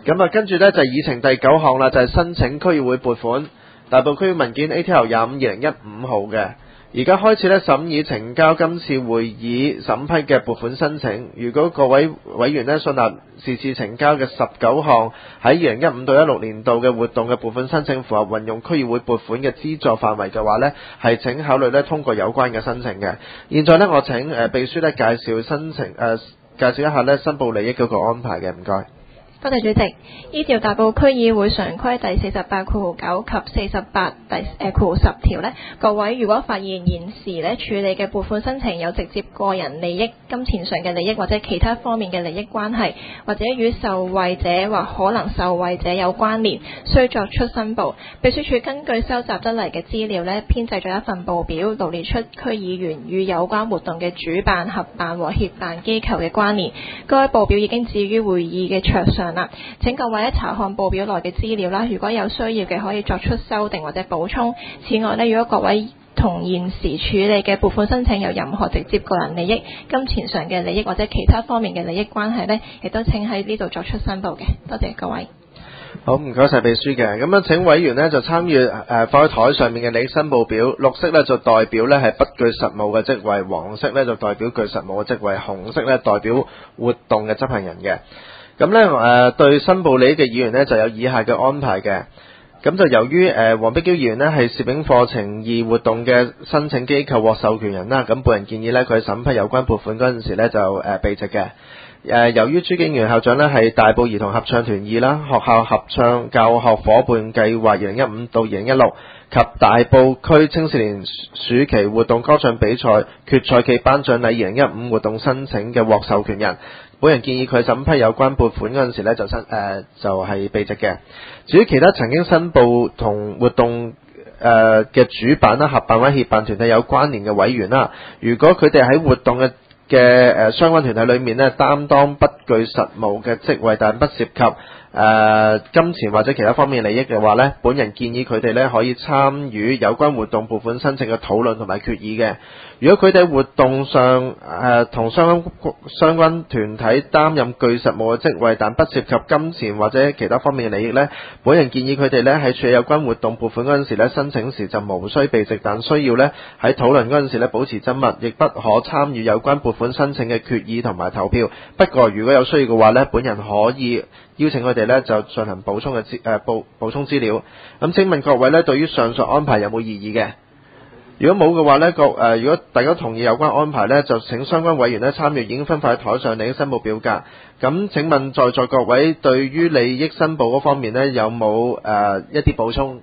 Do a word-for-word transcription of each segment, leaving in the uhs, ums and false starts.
咁啊，跟住呢，就係議程第九項啦，就係申請區議會撥款。大埔區文件 A T L 廿五二零一五號嘅。而家開始咧審議呈交今次會議審批嘅撥款申請。如果各位委員咧信納是次呈交嘅十九項喺二零一五到一六年度嘅活動嘅撥款申請符合運用區議會撥款嘅資助範圍嘅話呢，係請考慮咧通過有關嘅申請嘅。現在呢，我請誒秘書咧介紹申請誒、呃、介紹一下咧申報利益嗰個安排嘅，唔該。 多謝主席。依照大埔區議會常規第四十八括九及四十八第誒括十條呢，各位如果發現現時呢處理嘅撥款申請有直接個人利益、金錢上嘅利益或者其他方面嘅利益關係，或者與受惠者或可能受惠者有關聯，需作出申報。秘書處根據收集得嚟嘅資料呢，編製咗一份報表，羅列出區議員與有關活動嘅主辦、合辦和協辦機構嘅關聯。該報表已經置於會議嘅桌上。請各位查看報表內嘅資料啦，如果有需要嘅可以作出修訂或者補充。此外呢，如果各位同現時處理嘅撥款申請有任何直接個人利益、金錢上嘅利益或者其他方面嘅利益關係呢，亦都請喺呢度作出申報嘅。多謝各位。 好，唔該晒秘書嘅。咁樣請委員呢就參與誒放喺台上面嘅利益申報表，綠色呢就代表呢係不具實務嘅職位，黃色呢就代表具實務嘅職位，紅色呢代表活動嘅執行人嘅。咁咧誒對申報利益嘅議員呢就有以下嘅安排嘅。咁就由於誒黃碧嬌議員呢係攝影課程二活動嘅申請機構獲授權人啦，咁本人建議呢佢審批有關撥款嗰陣時呢就誒避席嘅。誒由於朱景元校長呢係大埔兒童合唱團二啦，學校合唱教學夥伴計劃二零一五到二零一六及大埔區青少年暑期活動歌唱比賽決賽暨頒獎禮二零一五活動申請嘅獲授權人。本人建議佢審批有關撥款嗰陣時咧，就申誒、呃、就係、是、避席嘅。至於其他曾經申報同活動誒嘅、呃、主辦啦、合辦或者協辦團體有關聯嘅委員啦，如果佢哋喺活動嘅嘅誒相關團體裏面咧擔當不具實務嘅職位，但不涉及誒、呃、金錢或者其他方面利益嘅話咧，本人建議佢哋咧可以參與有關活動撥款申請嘅討論同埋決議嘅。如果佢哋喺活動上誒同、呃、相關相關團體擔任具實務嘅職位，但不涉及金錢或者其他方面嘅利益咧，本人建議佢哋咧喺處理有關活動撥款嗰陣時咧，申請時就無需避席，但需要咧喺討論嗰陣時咧保持緘默，亦不可參與有關撥款申請嘅決議同埋投票。不過如果有需要嘅話咧，本人可以邀請佢哋咧就進行補充嘅資誒補補充資料。咁請問各位咧對於上述安排有冇異議嘅？如果冇嘅話呢，各誒、呃、如果大家同意有關安排呢，就請相關委員呢參與已經分發喺台上利益申報表格。咁請問在座各位對於利益申報嗰方面呢，有冇誒、呃、一啲補充？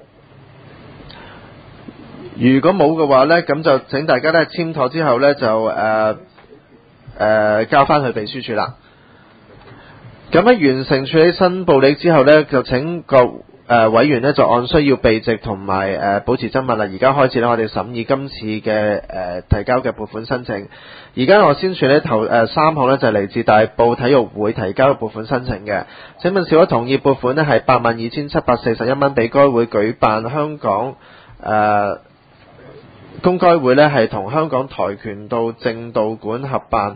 如果冇嘅話呢，咁就請大家呢簽妥之後呢，就誒誒、呃呃、交翻去秘書處啦。咁喺完成處理申報利益之後呢，就請各誒、呃、委員呢就按需要避席同埋誒保持緘默啦。而家開始呢，我哋審議今次嘅誒、呃、提交嘅撥款申請。而家我先處理頭誒、呃、三項呢，就係、是、嚟自大埔體育會提交嘅撥款申請嘅。請問是否同意撥款呢係八萬二千七百四十一蚊俾該會舉辦香港誒公該會呢係同香港跆拳道正道館合辦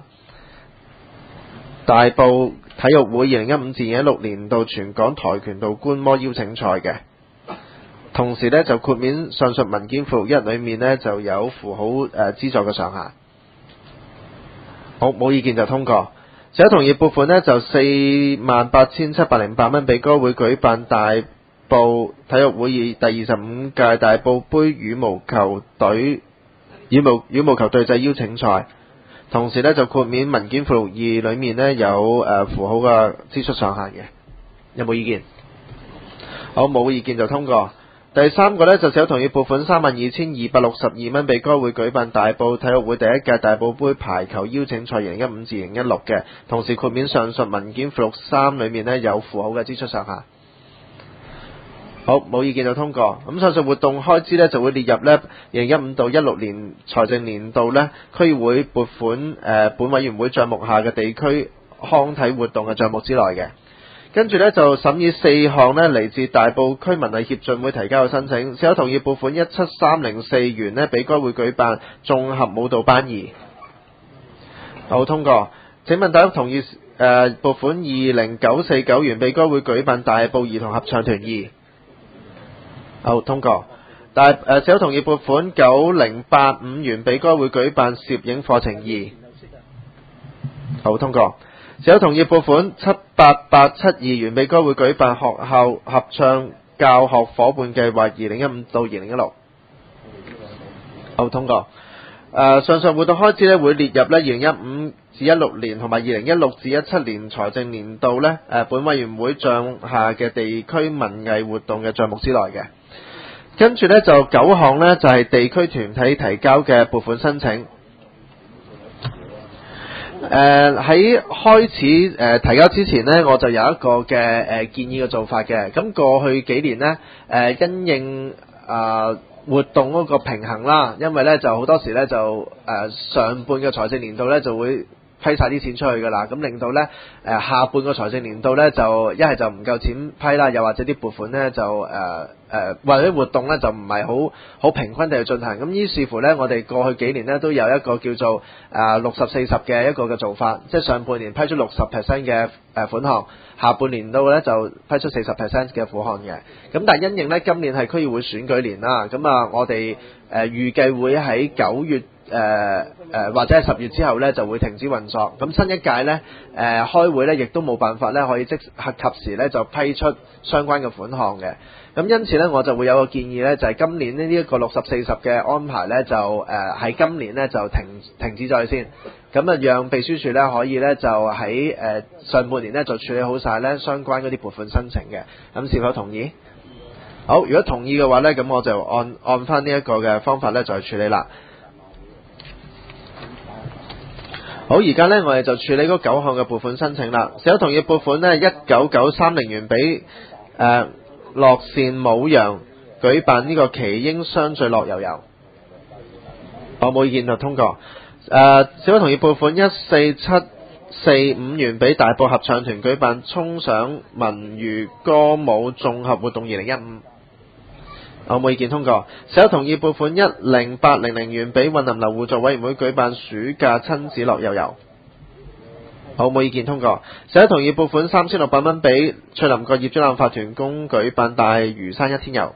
大埔體育會二零一五至二零一六年度全港跆拳道觀摩邀請賽嘅。同時呢，就豁免上述文件附錄一裏面呢就有符號誒資助嘅上限。好，冇意見就通過。只有同意撥款呢就四萬八千七百零八蚊俾該會舉辦大埔體育會第二十五屆大埔杯羽毛球隊羽毛羽毛球隊際邀請賽。同時呢，就豁免文件附錄二裏面呢有誒、呃、符號嘅支出上限嘅。有冇意見？好，冇意見就通過。第三個呢，就只有同意撥款三萬二千二百六十二蚊俾該會舉辦大埔體育會第一屆大埔杯排球邀請賽二零一五至二零一六嘅。同時豁免上述文件附錄三裏面呢有符號嘅支出上限。好，冇意見就通過。咁上述活動開支呢就會列入呢二零一五到一六年財政年度呢區議會撥款誒、呃、本委員會帳目下嘅地區康體活動嘅帳目之內嘅。跟住呢，就審議四項呢嚟自大埔區文藝協進會提交嘅申請，是否同意撥款一七三零四元呢俾該會舉辦綜合舞蹈班二。好，通過。請問大家同意誒撥款二零九四九元俾該會舉辦大埔兒童合唱團二。好，通過。大誒小同意撥款九零八五元俾該會舉辦攝影課程二。好，通過。小同意撥款七八八七二元俾該會舉辦學校合唱教學伙伴計劃二零一五到二零一六。好，通過。誒上述活動開支咧會列入咧二零一五至一六年同埋二零一六至一七年財政年度咧誒本委員會帳下嘅地區文藝活動嘅帳目之內嘅。跟住咧就九項呢，就係、是、地區團體提交嘅撥款申請。誒、呃、喺開始誒、呃、提交之前呢，我就有一個嘅誒、呃、建議嘅做法嘅。咁過去幾年呢，誒、呃、因應啊、呃、活動嗰個平衡啦，因為呢就好多時呢，就誒、呃、上半嘅財政年度呢就會批晒啲錢出去㗎啦，咁令到呢誒、呃、下半個財政年度呢，就一係就唔夠錢批啦，又或者啲撥款呢，就誒。呃誒、呃、或者活動咧就唔係好好平均地去進行，咁於是乎呢，我哋過去幾年呢都有一個叫做誒六十四十嘅一個嘅做法，即係上半年批出六十 percent 嘅誒款項，下半年度呢就批出四十 percent 嘅款項嘅。咁但係因應呢今年係區議會選舉年啦，咁啊我哋誒預計會喺九月誒誒、呃呃、或者係十月之後呢就會停止運作。咁新一屆呢誒、呃、開會呢亦都冇辦法呢可以即及時呢就批出相關嘅款項嘅。咁因此呢，我就會有個建議呢，就係、是、今年呢呢一個六十四十嘅安排呢，就誒喺、呃、今年呢就停停止咗先。咁啊，讓秘書處呢可以呢就喺誒、呃、上半年呢就處理好晒呢相關嗰啲撥款申請嘅。咁是否同意？好，如果同意嘅話呢，咁我就按按翻呢一個嘅方法呢就去處理啦。好，而家呢，我哋就處理嗰九項嘅撥款申請啦。是否同意撥款呢？一九九三零元俾誒。呃樂善舞揚舉辦呢個奇英相聚樂悠悠，我冇意見就通過。誒，是否同意撥款一四七四五元俾大埔合唱團舉辦衝上文娛歌舞綜合活動二零一五，我冇意見通過。是否同意撥款一零八零零元俾雲林樓互助委員會舉辦暑假親子樂悠悠，好，冇意見通過。是否同意撥款三千六百蚊俾翠林角業主立案法團公舉辦大嶼山一天遊，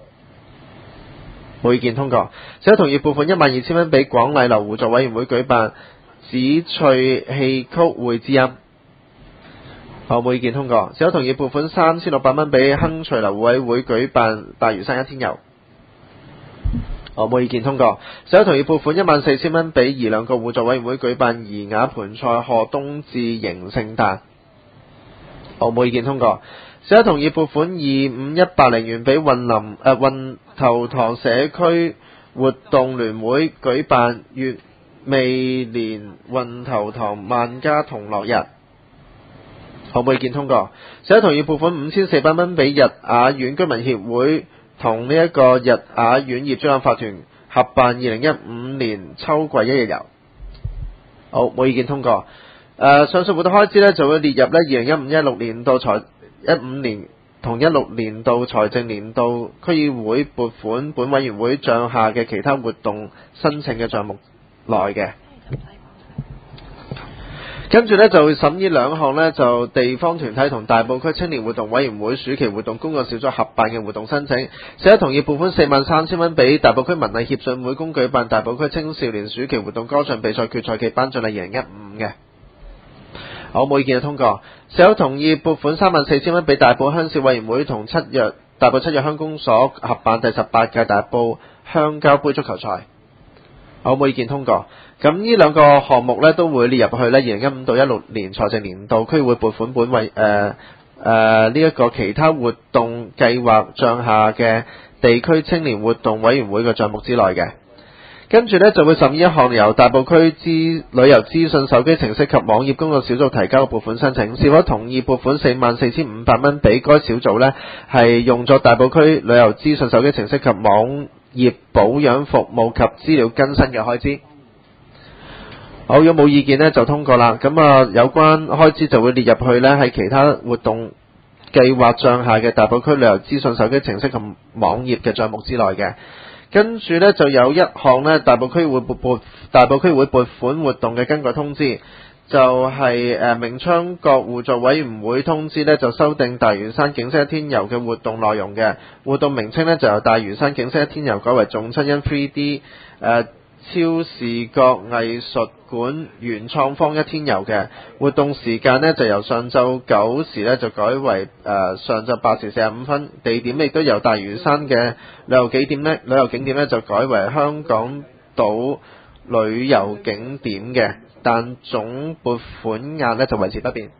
冇意見通過。是否同意撥款一萬二千蚊俾廣禮樓互助委員會舉辦紫翠戲曲會之音，好，冇意見通過。是否同意撥款三千六百蚊俾亨翠樓委員會舉辦大嶼山一天遊，我冇意見通過。是否同意撥款一萬四千蚊俾怡兩個互助委員會舉辦怡雅盆菜賀冬至迎聖誕，我冇意見通過。是否同意撥款二五一八零元俾運林誒運頭塘社區活動聯會舉辦月未年運頭塘萬家同樂日，我冇意見通過。是否同意撥款五千四百蚊俾日雅苑居民協會同呢一個日雅苑業主立案法團合辦二零一五年秋季一日遊，好，冇意見通過。誒、呃，上述活動開支呢就會列入呢二零一五一六年度財一五年同一六年度財政年度區議會撥款本委員會帳下嘅其他活動申請嘅帳目內嘅。跟住呢，就會審議兩項呢就地方團體同大埔區青年活動委員會暑期活動工作小組合辦嘅活動申請，是否同意撥款四萬三千蚊俾大埔區文藝協進會公舉辦大埔區青少年暑期活動歌唱比賽決賽暨頒獎禮二零一五嘅，好，冇意見就通過。是否同意撥款三萬四千蚊俾大埔鄉事委員會同七約大埔七約鄉公所合辦第十八屆大埔鄉郊杯足球賽，好，冇意見通過。咁呢兩個項目呢都會列入去呢二零一五到一六年財政年度區議會撥款本位誒誒呢一個其他活動計劃帳下嘅地區青年活動委員會嘅帳目之內嘅。跟住呢就會審議一項由大埔區資旅遊資訊手機程式及網頁工作小組提交嘅撥款申請，是否同意撥款四萬四千五百蚊俾該小組呢係用作大埔區旅遊資訊手機程式及網頁保養服務及資料更新嘅開支。好，如果冇意見呢就通過啦。咁啊，有關開支就會列入去呢喺其他活動計劃帳下嘅大埔區旅遊資訊手機程式及網頁嘅帳目之內嘅。跟住呢就有一項呢大埔區會撥撥大埔區會撥款活動嘅更改通知， 就係誒明昌角互助委員會通知呢，就修訂大嶼山景色一天遊嘅活動內容嘅活動名稱呢，就由大嶼山景色一天遊改為眾親恩 三 D 誒超視覺藝術館原創方一天遊嘅活動時間呢，就由上晝九時呢，就改為誒、呃、上晝八時四十五分，地點亦都由大嶼山嘅旅遊景點呢，旅遊景點呢，就改為香港島旅遊景點嘅，但總撥款額呢，就維持不變。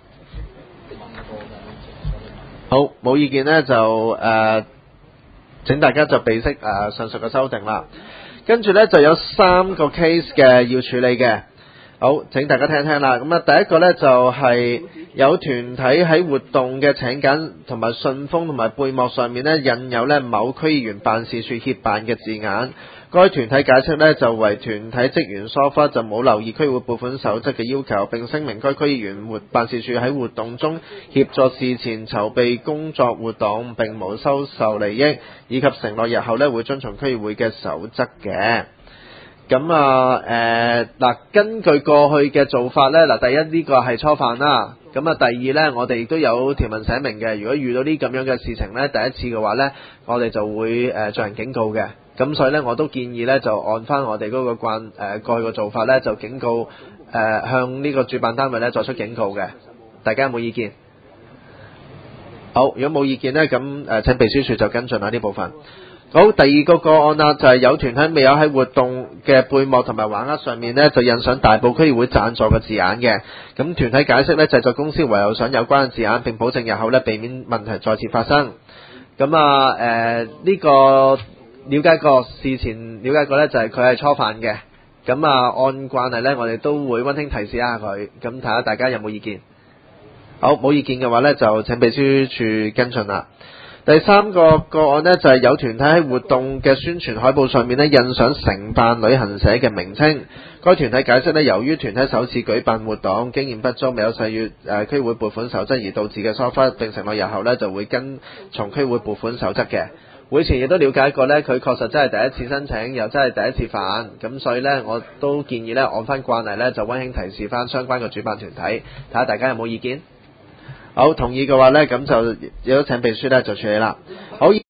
好，冇意見呢，就誒、呃、請大家就備悉誒、呃、上述嘅修訂啦。跟住呢，就有三個 case 嘅要處理嘅，好，請大家聽聽啦。咁啊，第一個呢，就係、是、有團體喺活動嘅請柬同埋信封同埋背幕上面呢，印有呢某區議員辦事處協辦嘅字眼。該團體解釋呢，就為團體職員疏忽，就冇留意區會撥款守則嘅要求，並聲明該區議員活辦事處喺活動中協助事前籌備工作活動，並冇收受利益，以及承諾日後呢會遵從區議會嘅守則嘅。咁啊誒嗱，根據過去嘅做法呢，嗱，第一呢個係初犯啦。咁啊，第二呢，我哋亦都有條文寫明嘅，如果遇到呢咁樣嘅事情呢，第一次嘅話呢，我哋就會誒進行警告嘅。咁所以呢，我都建議呢，就按翻我哋嗰個慣誒過去嘅做法呢，就警告誒、呃、向呢個主辦單位呢作出警告嘅。大家有冇意見？好，如果冇意見呢，咁誒、呃、請秘書處就跟進下呢部分。好，第二個個案啦，就係、是、有團體未有喺活動嘅背幕同埋橫額上面呢，就印上大埔區議會贊助嘅字眼嘅。咁團體解釋呢，製作公司唯有上有關嘅字眼，並保證日後呢避免問題再次發生。咁啊誒呢、呃這個了解過事前了解過呢，就係佢係初犯嘅。咁啊按慣例呢，我哋都會溫馨提示一下佢，咁睇下大家有冇意見。好，冇意見嘅話呢，就請秘書處跟進啦。第三個個案呢，就係、是、有團體喺活動嘅宣傳海報上面呢，印上承辦旅行社嘅名稱。該團體解釋呢，由於團體首次舉辦活動，經驗不足，未有細閱誒區會撥款守則而導致嘅疏忽，並承諾日後呢就會跟從區會撥款守則嘅。會前亦都了解過呢，佢確實真係第一次申請，又真係第一次犯，咁所以呢，我都建議呢，按翻慣例呢，就溫馨提示翻相關嘅主辦團體，睇下大家有冇意見。好，同意嘅話呢，咁就亦都請秘書呢就處理啦。好。